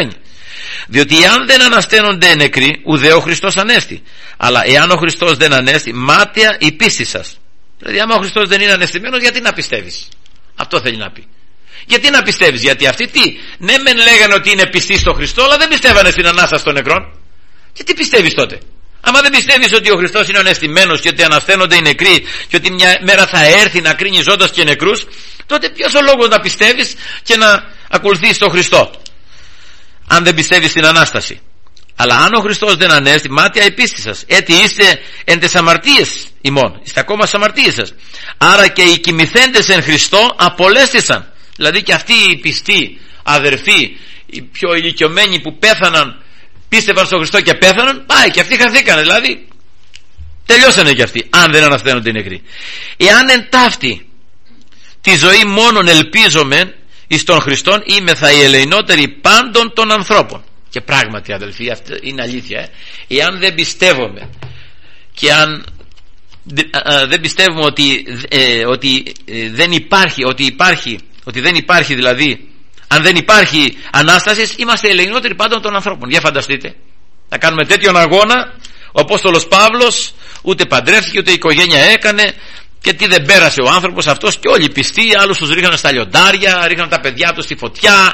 Διότι εάν δεν ανασταίνονται νεκροί, ουδέ ο Χριστός ανέστη. Αλλά εάν ο Χριστός δεν ανέστη, μάταια η πίστη σας. Δηλαδή άμα ο Χριστός δεν είναι ανεστημένος, γιατί να πιστεύεις? Αυτό θέλει να πει. Γιατί να πιστεύεις? Γιατί αυτοί τι? Ναι μεν λέγανε ότι είναι πιστοί στο Χριστό, αλλά δεν πιστεύανε στην Ανάσταση των νεκρών. Και τι πιστεύεις τότε? Άμα δεν πιστεύεις ότι ο Χριστός είναι ανεστημένος και ότι ανασταίνονται οι νεκροί και ότι μια μέρα θα έρθει να κρίνει ζώντας και νεκρούς, τότε ποιος ο λόγος να πιστεύεις και να ακολουθείς τον Χριστό, αν δεν πιστεύεις στην Ανάσταση? Αλλά αν ο Χριστός δεν ανέστη, μάταια η πίστη σας. Έτσι είστε εν τες αμαρτίες ημών, είστε ακόμα στις αμαρτίες σας. Άρα και οι κοιμηθέντες εν Χριστώ απολέστησαν. Δηλαδή και αυτοί οι πιστοί αδερφοί, οι πιο ηλικιωμένοι που πέθαναν, πίστευαν στον Χριστό και πέθαναν, πάει και αυτοί χαθήκανε, δηλαδή τελειώσανε και αυτοί, αν δεν ανασταίνονται οι νεκροί. Εάν εν ταύτη τη ζωή μόνον ελπίζομεν εις τον Χριστόν, είμαι θα οι ελεηνότεροι πάντων των ανθρώπων. Και πράγματι αδελφοί, αυτό είναι αλήθεια, ε. Εάν δεν πιστεύουμε και αν δεν πιστεύουμε ότι, ε, ότι ε, δεν υπάρχει, ότι υπάρχει, ότι δεν υπάρχει δηλαδή, αν δεν υπάρχει Ανάσταση, είμαστε ελεηνότεροι πάντων των ανθρώπων. Για φανταστείτε, να κάνουμε τέτοιον αγώνα. Ο Απόστολος Παύλος ούτε παντρεύτηκε, ούτε οικογένεια έκανε, και τι δεν πέρασε ο άνθρωπος αυτός, και όλοι πιστοί, άλλους τους ρίχνανε στα λιοντάρια, ρίχνανε τα παιδιά τους στη φωτιά.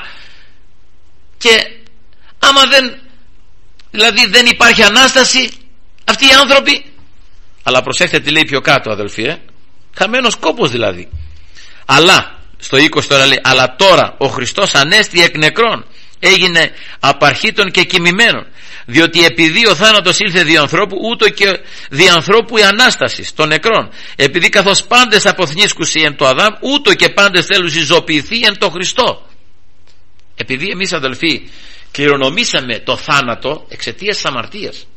Και άμα δεν, δηλαδή δεν υπάρχει Ανάσταση, αυτοί οι άνθρωποι, αλλά προσέξτε τι λέει πιο κάτω αδελφοί, ε? χαμένος κόπος δηλαδή. Αλλά στο είκοσι τώρα λέει, αλλά τώρα ο Χριστός ανέστη εκ νεκρών, έγινε απαρχήτων και κοιμημένων, διότι επειδή ο θάνατος ήλθε δι' ανθρώπου, ούτω και δι' ανθρώπου η Ανάσταση των νεκρών. Επειδή καθώς πάντες αποθνίσκουσι εν το Αδάμ, ούτω και πάντες θέλουν ζωοποιηθεί εν το Χριστό. Επειδή εμείς αδελφοί κληρονομήσαμε το θάνατο εξαιτίας της αμαρτίας.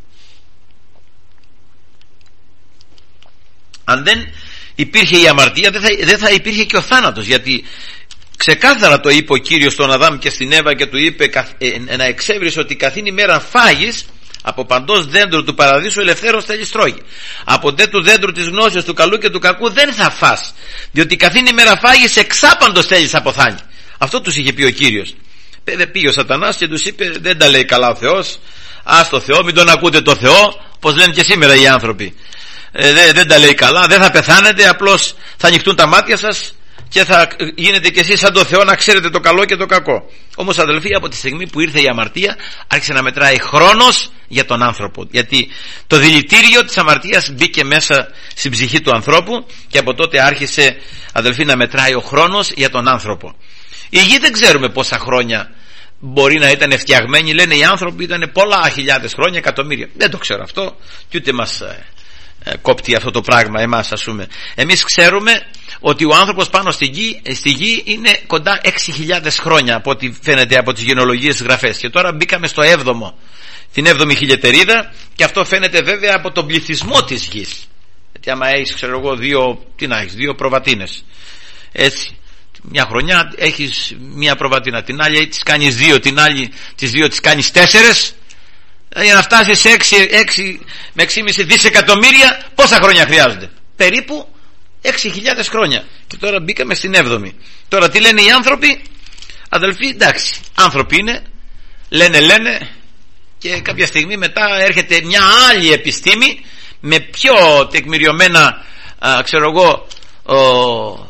Αν δεν υπήρχε η αμαρτία, δεν θα, δεν θα υπήρχε και ο θάνατος, γιατί ξεκάθαρα το είπε ο Κύριος στον Αδάμ και στην Εύα και του είπε ε, να εξέβρεις ότι καθήν ημέρα φάγεις από παντός δέντρο του παραδείσου ελευθέρως θέλεις τρώγει. Από δε του δέντρου της γνώσης του καλού και του κακού δεν θα φας, διότι καθήν ημέρα φάγεις εξάπαντος θέλεις αποθάνει. Αυτό τους είχε πει ο Κύριος. Πήγε ο Σατανάς και τους είπε, δεν τα λέει καλά ο Θεός, ας το Θεό, μην τον ακούτε το Θεό, πως λένε και σήμερα οι άνθρωποι. Ε, δεν, δεν τα λέει καλά, δεν θα πεθάνετε, απλώς θα ανοιχτούν τα μάτια σας και θα γίνετε κι εσείς σαν το Θεό να ξέρετε το καλό και το κακό. Όμως αδελφοί, από τη στιγμή που ήρθε η αμαρτία, άρχισε να μετράει χρόνος για τον άνθρωπο, γιατί το δηλητήριο της αμαρτίας μπήκε μέσα στην ψυχή του ανθρώπου, και από τότε άρχισε αδελφοί να μετράει ο χρόνος για τον άνθρωπο. Η γη δεν ξέρουμε πόσα χρόνια μπορεί να ήταν φτιαγμένη, λένε οι άνθρωποι ήταν πολλά χιλιάδες χρόνια, εκατομμύρια. Δεν το ξέρω αυτό, και ούτε μας ε, ε, κόπτει αυτό το πράγμα εμάς, ας πούμε. Εμείς ξέρουμε ότι ο άνθρωπος πάνω στη γη, στη γη είναι κοντά έξι χιλιάδες χρόνια, από ό,τι φαίνεται από τις γενεολογίες γραφές, και τώρα μπήκαμε στο έβδομο, την έβδομη χιλιετερίδα, και αυτό φαίνεται βέβαια από τον πληθυσμό της γης. Γιατί άμα έχεις, ξέρω εγώ, δύο, τι να έχεις, δύο προβατίνες, έτσι, μια χρονιά έχεις μια προβατίνα, την άλλη τις κάνεις δύο, την άλλη τις δύο τις κάνεις τέσσερες, για να φτάσεις σε έξι, έξι με έξι κόμμα πέντε δισεκατομμύρια, πόσα χρόνια χρειάζονται? Περίπου έξι χιλιάδες χρόνια. Και τώρα μπήκαμε στην έβδομη. Τώρα τι λένε οι άνθρωποι, αδελφοί? Εντάξει, άνθρωποι είναι, λένε λένε, και κάποια στιγμή μετά έρχεται μια άλλη επιστήμη με πιο τεκμηριωμένα α, ξέρω εγώ ο,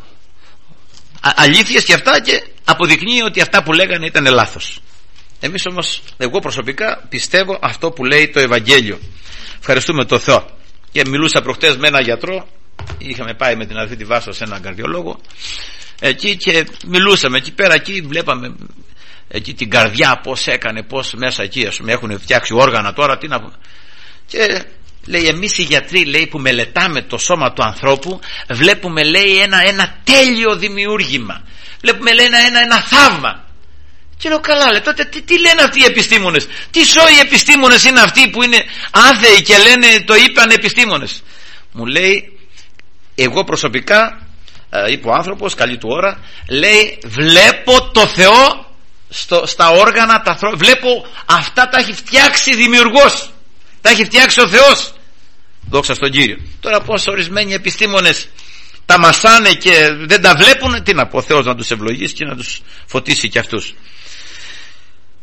αλήθειες και αυτά, και αποδεικνύει ότι αυτά που λέγανε ήταν λάθος. Εμείς όμως, εγώ προσωπικά πιστεύω αυτό που λέει το Ευαγγέλιο. Ευχαριστούμε τον Θεό. Και μιλούσα προχτές με έναν γιατρό, είχαμε πάει με την αδελφή τη Βάσο σε έναν καρδιολόγο εκεί, και μιλούσαμε εκεί πέρα, εκεί βλέπαμε εκεί την καρδιά πως έκανε, πως μέσα εκεί ας πούμε έχουν φτιάξει όργανα τώρα, τι να πω. Και λέει, εμείς οι γιατροί, λέει, που μελετάμε το σώμα του ανθρώπου, βλέπουμε, λέει, ένα, ένα τέλειο δημιούργημα, βλέπουμε, λέει, ένα, ένα, ένα θαύμα. Και λέω, καλά, λέει, τότε τι, τι λένε αυτοί οι επιστήμονες? Τι σόοι επιστήμονες είναι αυτοί που είναι άθεοι και λένε το είπαν επιστήμονες? Μου λέει, εγώ προσωπικά, ε, είπε ο άνθρωπος, καλή του ώρα, λέει, βλέπω το Θεό στο, στα όργανα, τα, βλέπω αυτά τα έχει φτιάξει δημιουργός, τα έχει φτιάξει ο Θεός. Δόξα στον Κύριο. Τώρα πως ορισμένοι επιστήμονες τα μασάνε και δεν τα βλέπουν, τι να πω, ο Θεός να τους ευλογήσει και να τους φωτίσει και αυτούς. Και μιλούσαμε προχτές με έναν γιατρό, είχαμε πάει με την αδελφή τη Βάσο σε έναν καρδιολόγο εκεί, και μιλούσαμε εκεί πέρα, εκεί βλέπαμε τα μασάνε και δεν τα βλέπουν, τι να πω, ο Θεός να τους ευλογήσει και να τους φωτίσει και αυτούς.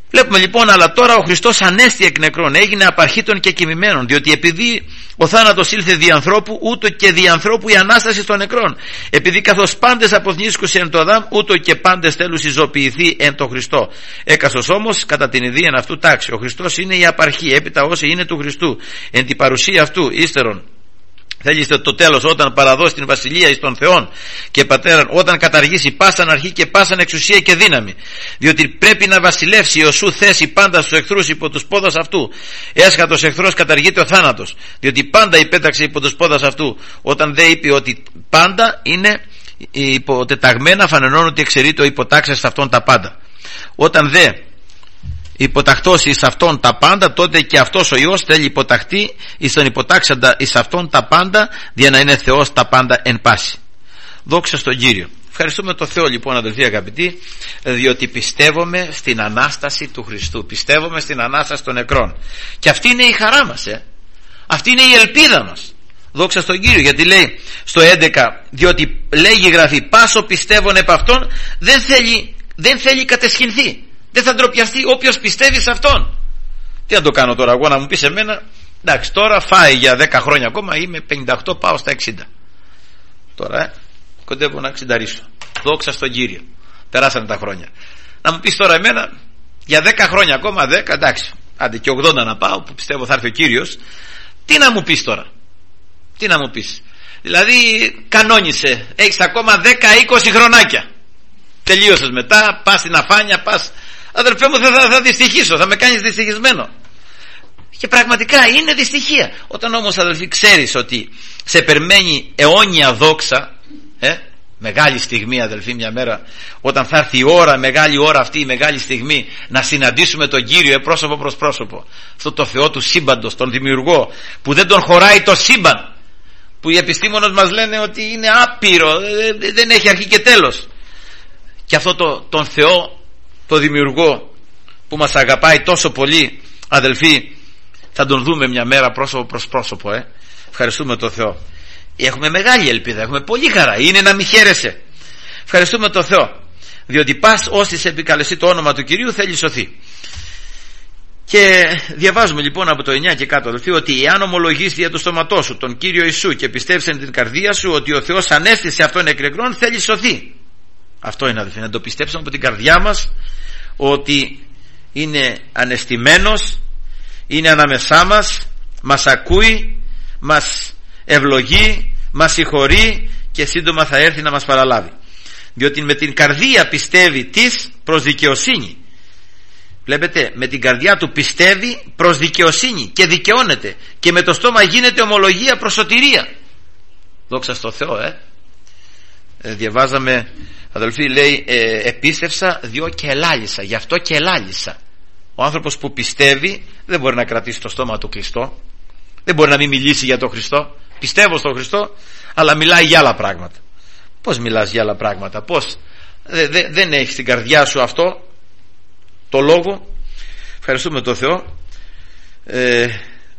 Βλέπουμε λοιπόν, αλλά τώρα ο Χριστός ανέστη εκ νεκρών, έγινε απαρχή των και κοιμημένων, διότι επειδή ο θάνατος ήλθε δι' ανθρώπου, ούτω και δι' ανθρώπου η Ανάσταση των νεκρών. Επειδή καθώς πάντες αποθνίσκουσι εν το Αδάμ, ούτω και πάντες θέλουν συζωοποιηθεί εν το Χριστό. Έκαστος όμως κατά την ιδίαν αυτού τάξη. Ο Χριστός είναι η απαρχή, έπειτα όσοι είναι του Χριστού, εν την παρουσία αυτού, ύστερον. Θέλετε το τέλος, όταν παραδώσει την βασιλεία εις των Θεών και Πατέραν, όταν καταργήσει πάσαν αρχή και πάσαν εξουσία και δύναμη. Διότι πρέπει να βασιλεύσει οσού θέσει πάντα στους εχθρούς υπό τους πόδας αυτού. Έσχατος εχθρός καταργείται ο θάνατος, διότι πάντα υπέταξε υπό τους πόδας αυτού. Όταν δεν είπε ότι πάντα είναι υποτεταγμένα, φανερώνει ότι εξαιρείται ο υποτάξας σε αυτόν τα πάντα. Όταν δε υποταχτώσει εις αυτόν τα πάντα, τότε και αυτός ο Υιός θέλει υποταχτεί εις τον υποτάξαντα εις αυτόν τα πάντα, για να είναι Θεός τα πάντα εν πάση. Δόξα στον Κύριο. Ευχαριστούμε τον Θεό λοιπόν, αδελφοί αγαπητοί, διότι πιστεύουμε στην Ανάσταση του Χριστού, πιστεύουμε στην Ανάσταση των νεκρών, και αυτή είναι η χαρά μας, ε? αυτή είναι η ελπίδα μας. Δόξα στον Κύριο, γιατί λέει στο έντεκα, διότι λέγει η Γραφή, πάσο πιστεύων επ' αυτόν δεν θέλει, δεν θέλει κατεσχυνθεί. Δεν θα ντροπιαστεί όποιος πιστεύει σε αυτόν. Τι να το κάνω τώρα εγώ, να μου πεις εμένα, εντάξει, τώρα φάει για δέκα χρόνια ακόμα, είμαι πενήντα οκτώ, πάω στα εξήντα. Τώρα ε, κοντεύω να εξηνταρίσω. Δόξα στον Κύριο. Περάσανε τα χρόνια. Να μου πεις τώρα εμένα, για δέκα χρόνια ακόμα, δέκα, εντάξει, άντε και ογδόντα να πάω, που πιστεύω θα έρθει ο Κύριος. Τι να μου πεις τώρα, τι να μου πεις. Δηλαδή κανόνισε, έχεις ακόμα δέκα είκοσι χρονάκια. Τελείωσες μετά, πας στην αφάνεια, πας. Αδελφέ μου, θα, θα, θα δυστυχήσω, θα με κάνεις δυστυχισμένο. Και πραγματικά είναι δυστυχία. Όταν όμως, αδελφοί, ξέρεις ότι σε περιμένει αιώνια δόξα, ε, μεγάλη στιγμή, αδελφοί, μια μέρα, όταν θα έρθει η ώρα, μεγάλη ώρα αυτή, η μεγάλη στιγμή, να συναντήσουμε τον Κύριο ε, πρόσωπο προς πρόσωπο, αυτό το Θεό του σύμπαντος, τον Δημιουργό, που δεν τον χωράει το σύμπαν, που οι επιστήμονες μας λένε ότι είναι άπειρο, δεν έχει αρχή και τέλος. Και αυτό το, τον Θεό, το Δημιουργό, που μας αγαπάει τόσο πολύ, αδελφοί, θα τον δούμε μια μέρα πρόσωπο προς πρόσωπο. ε. Ευχαριστούμε τον Θεό. Έχουμε μεγάλη ελπίδα, έχουμε πολύ χαρά, είναι να μη χαίρεσαι. Ευχαριστούμε τον Θεό, διότι πας όσοι σε επικαλεστεί το όνομα του Κυρίου θέλει σωθεί. Και διαβάζουμε λοιπόν από το εννιά και κάτω, αδελφοί, ότι εάν ομολογείς δια του στόματός σου τον Κύριο Ιησού και πιστεύεις εν την καρδία σου ότι ο Θεός ανέστησε αυτόν εκ νεκρών, θέλει σωθεί. Αυτό είναι, αδελφοί, να το πιστέψουμε από την καρδιά μας ότι είναι ανεστημένος, είναι ανάμεσά μας, μας ακούει, μας ευλογεί, μας συγχωρεί και σύντομα θα έρθει να μας παραλάβει. Διότι με την καρδία πιστεύει της προς δικαιοσύνη. Βλέπετε, με την καρδιά του πιστεύει προς δικαιοσύνη και δικαιώνεται, και με το στόμα γίνεται ομολογία προς σωτηρία. Δόξα στο Θεό. ε. ε διαβάζαμε, αδελφοί, λέει ε, επίστευσα διό και ελάλησα, γι' αυτό και ελάλησα. Ο άνθρωπος που πιστεύει δεν μπορεί να κρατήσει το στόμα του κλειστό, δεν μπορεί να μην μιλήσει για τον Χριστό. Πιστεύω στον Χριστό, αλλά μιλάει για άλλα πράγματα. Πώς μιλάς για άλλα πράγματα, πώς δε, δε, δεν έχεις στην καρδιά σου αυτό το λόγο. Ευχαριστούμε τον Θεό. ε,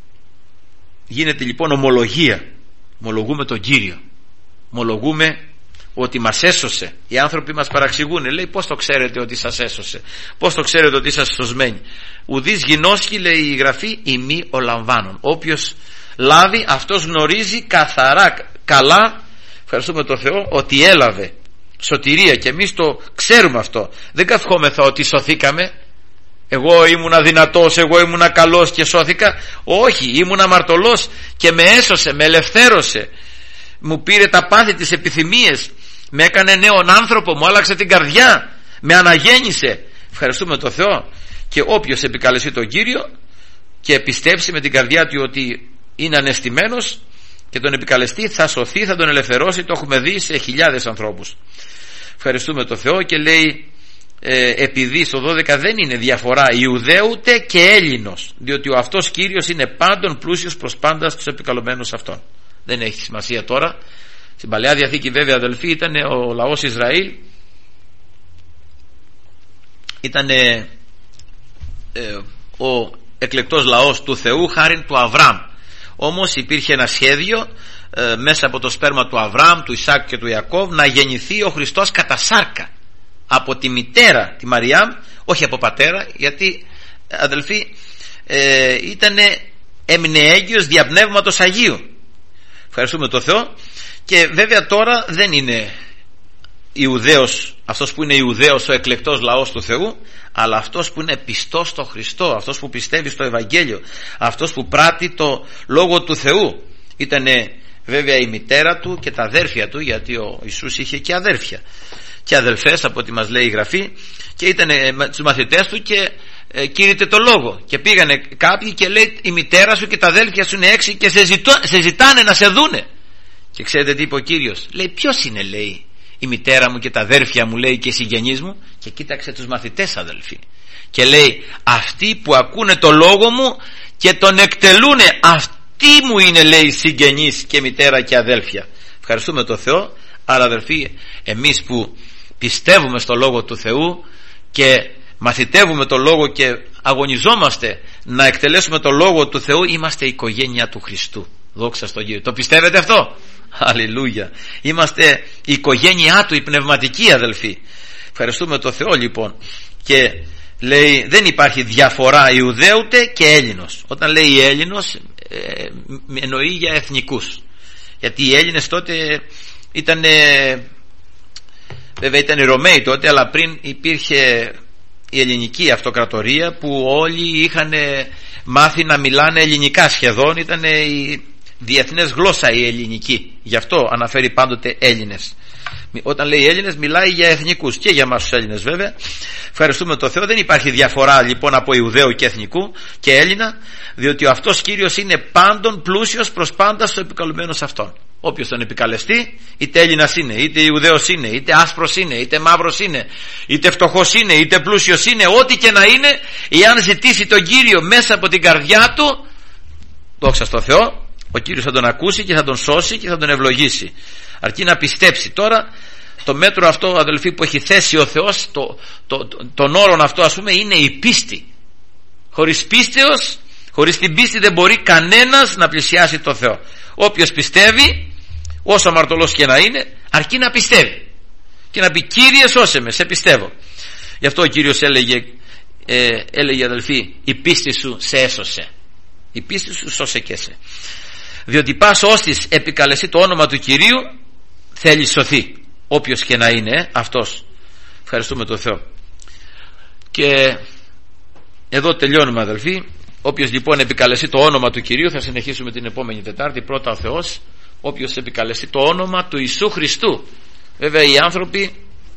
γίνεται λοιπόν ομολογία, ομολογούμε τον Κύριο, ομολογούμε ότι μας έσωσε. Οι άνθρωποι μας παραξηγούν, λέει, πώς το ξέρετε ότι σας έσωσε, πώς το ξέρετε ότι είσαστε σωσμένοι. Ουδείς γινώσκει, λέει η Γραφή, ημί ο λαμβάνων. Όποιος λάβει, αυτός γνωρίζει καθαρά, καλά, ευχαριστούμε τον Θεό, ότι έλαβε σωτηρία, και εμείς το ξέρουμε αυτό. Δεν καθόμεθα ότι σωθήκαμε, εγώ ήμουνα δυνατός, εγώ ήμουνα καλός και σώθηκα. Όχι, ήμουνα αμαρτωλός και με έσωσε, με ελευθέρωσε, μου πήρε τα πάθη, τις επιθυμίες, με έκανε νέον άνθρωπο, μου άλλαξε την καρδιά, με αναγέννησε. Ευχαριστούμε τον Θεό. Και όποιος επικαλεστεί τον Κύριο και πιστέψει με την καρδιά του ότι είναι ανεστημένος και τον επικαλεστεί, θα σωθεί, θα τον ελευθερώσει. Το έχουμε δει σε χιλιάδες ανθρώπους. Ευχαριστούμε τον Θεό. Και λέει ε, επειδή στο δώδεκα δεν είναι διαφορά Ιουδαίου ούτε και Έλληνος, διότι ο αυτός Κύριος είναι πάντων πλούσιος προς πάντα στους επικαλωμένους αυτών. Δεν έχει σημασία τώρα. Στην Παλαιά Διαθήκη, βέβαια, αδελφοί, ήταν ο λαός Ισραήλ, ήταν ε, ε, ο εκλεκτός λαός του Θεού χάριν του Αβραάμ. Όμως υπήρχε ένα σχέδιο ε, μέσα από το σπέρμα του Αβραάμ, του Ισάκ και του Ιακώβ, να γεννηθεί ο Χριστός κατά σάρκα. από τη μητέρα τη Μαριάμ, όχι από πατέρα, γιατί αδελφοί ε, ήτανε, έμεινε έγκυος δια πνεύματος Αγίου. Ευχαριστούμε τον Θεό. Και βέβαια τώρα δεν είναι Ιουδαίος, αυτός που είναι Ιουδαίος, ο εκλεκτός λαός του Θεού, αλλά αυτός που είναι πιστός στο Χριστό, αυτός που πιστεύει στο Ευαγγέλιο, αυτός που πράττει το Λόγο του Θεού. Ήτανε βέβαια η μητέρα του και τα αδέρφια του, γιατί ο Ιησούς είχε και αδέρφια και αδελφές από ό,τι μας λέει η Γραφή, και ήταν με τους μαθητές του και ε, κήρυτε το Λόγο, και πήγανε κάποιοι και λέει η μητέρα σου και τα αδέλφια σου είναι έξι και σε, ζητώ, σε ζητάνε να σε δούνε. Και ξέρετε τι είπε ο Κύριος? Λέει, ποιος είναι, λέει, η μητέρα μου και τα αδέρφια μου, λέει, και οι συγγενείς μου? Και κοίταξε τους μαθητές, αδελφοί, και λέει, αυτοί που ακούνε το Λόγο μου και τον εκτελούνε, αυτοί μου είναι, λέει, συγγενείς και μητέρα και αδέλφια. Ευχαριστούμε τον Θεό. Άρα αδελφοί, εμείς που πιστεύουμε στο Λόγο του Θεού και μαθητεύουμε το Λόγο και αγωνιζόμαστε να εκτελέσουμε το Λόγο του Θεού, είμαστε η οικογένεια του Χριστού. Δόξα στον Κύριο. Το πιστεύετε αυτό? Αλληλούια. Είμαστε η οικογένειά του, η πνευματική, αδελφοί. Ευχαριστούμε το Θεό λοιπόν. Και λέει δεν υπάρχει διαφορά Ιουδαίου και Έλληνος. Όταν λέει Έλληνος ε, εννοεί για εθνικούς, γιατί οι Έλληνες τότε ήταν, βέβαια ήταν οι Ρωμαίοι τότε, αλλά πριν υπήρχε η ελληνική αυτοκρατορία που όλοι είχαν μάθει να μιλάνε ελληνικά σχεδόν. Ήταν η διεθνές γλώσσα η ελληνική, γι' αυτό αναφέρει πάντοτε Έλληνες. Όταν λέει Έλληνες μιλάει για εθνικούς, και για εμάς τους Έλληνες βέβαια. Ευχαριστούμε τον Θεό. Δεν υπάρχει διαφορά λοιπόν από Ιουδαίου και εθνικού και Έλληνα, διότι ο αυτός Κύριος είναι πάντων πλούσιος προς πάντα στο επικαλουμένο σε αυτόν. Όποιος τον επικαλεστεί, είτε Έλληνας είναι, είτε Ιουδαίος είναι, είτε άσπρος είναι, είτε μαύρος είναι, είτε φτωχός είναι, είτε πλούσιος είναι, ό,τι και να είναι, εάν ζητήσει τον Κύριο μέσα από την καρδιά του, δόξα στο Θεό, ο Κύριος θα τον ακούσει και θα τον σώσει και θα τον ευλογήσει, αρκεί να πιστέψει. Τώρα το μέτρο αυτό, αδελφοί, που έχει θέσει ο Θεός, το, το, το, τον όρον αυτό, ας πούμε, είναι η πίστη. Χωρίς πίστεως, χωρίς την πίστη δεν μπορεί κανένας να πλησιάσει το Θεό. Όποιος πιστεύει, όσο αμαρτωλός και να είναι, αρκεί να πιστεύει και να πει Κύριε σώσε με, σε πιστεύω. Γι' αυτό ο Κύριος έλεγε, ε, έλεγε αδελφοί, η πίστη σου σε έσωσε, η πίστη σου σώσε και σε, διότι πας ώστις επικαλεστεί το όνομα του Κυρίου θέλει σωθεί, όποιος και να είναι ε, αυτός. Ευχαριστούμε τον Θεό. Και εδώ τελειώνουμε, αδελφοί. Όποιος λοιπόν επικαλεστεί το όνομα του Κυρίου, θα συνεχίσουμε την επόμενη Τετάρτη, πρώτα ο Θεός, όποιος επικαλεστεί το όνομα του Ιησού Χριστού. Βέβαια οι άνθρωποι,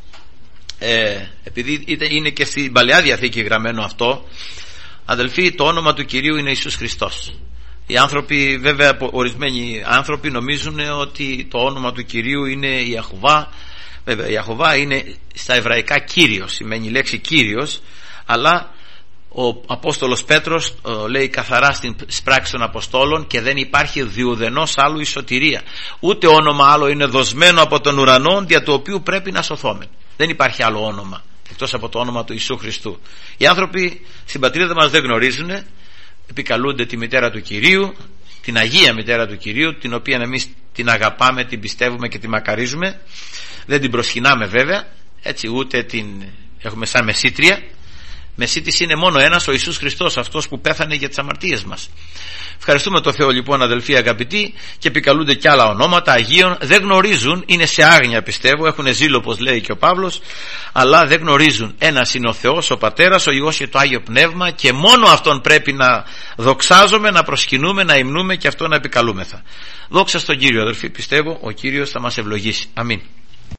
ε, επειδή είναι και στην Παλαιά Διαθήκη γραμμένο αυτό, αδελφοί, το όνομα του Κυρίου είναι Ιησούς Χριστός. Οι άνθρωποι, βέβαια ορισμένοι άνθρωποι νομίζουν ότι το όνομα του Κυρίου είναι Ιαχωβά. Βέβαια Ιαχωβά είναι στα εβραϊκά Κύριος, σημαίνει η λέξη Κύριος, αλλά ο Απόστολος Πέτρος ο, λέει καθαρά στις πράξεις των Αποστόλων, και δεν υπάρχει διουδενός άλλου η σωτηρία, ούτε όνομα άλλο είναι δοσμένο από τον ουρανό δια του οποίου πρέπει να σωθόμεν. Δεν υπάρχει άλλο όνομα εκτός από το όνομα του Ιησού Χριστού. Οι άνθρωποι στην πατρίδα μας δεν γνωρίζουν, επικαλούνται τη μητέρα του Κυρίου, την Αγία Μητέρα του Κυρίου, την οποία εμείς την αγαπάμε, την πιστεύουμε και την μακαρίζουμε. Δεν την προσκυνάμε βέβαια, έτσι, ούτε την έχουμε σαν μεσήτρια. Μεσίτης είναι μόνο ένας, ο Ιησούς Χριστός, αυτός που πέθανε για τις αμαρτίες μας. Ευχαριστούμε τον Θεό λοιπόν, αδελφοί αγαπητοί, και επικαλούνται κι άλλα ονόματα Αγίων, δεν γνωρίζουν, είναι σε άγνοια πιστεύω, έχουν ζήλο όπως λέει και ο Παύλος, αλλά δεν γνωρίζουν. Ένας είναι ο Θεός, ο Πατέρας, ο Υιός και το Άγιο Πνεύμα, και μόνο Αυτόν πρέπει να δοξάζουμε, να προσκυνούμε, να υμνούμε και Αυτό να επικαλούμεθα. Δόξα στον Κύριο, αδελφοί, πιστεύω ο Κύριος θα μας ευλογήσει. Αμήν.